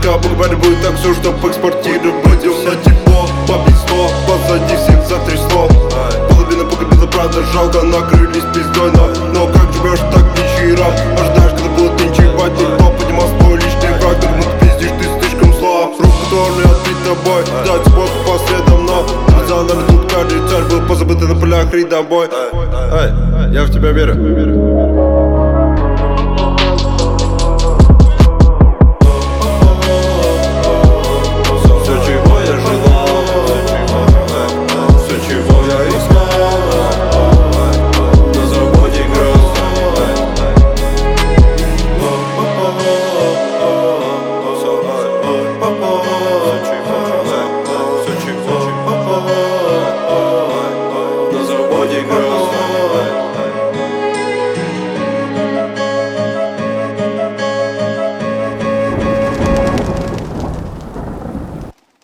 Пока покупали будет так все, чтоб экспортировать. Будем на тепло, попить позади всех затрясло. Половина погибла, правда, жалко, накрылись пиздой. Но как живешь, так ничьи раб. Ожидаешь, когда будут линчевать, никто поднимал свой лишний враг. Думаю, ты пиздишь, ты слишком слаб. Рук, который отбит тобой, дать способ по следам, но за нами тут каждый царь был позабытый на полях рядовой. Я в тебя верю.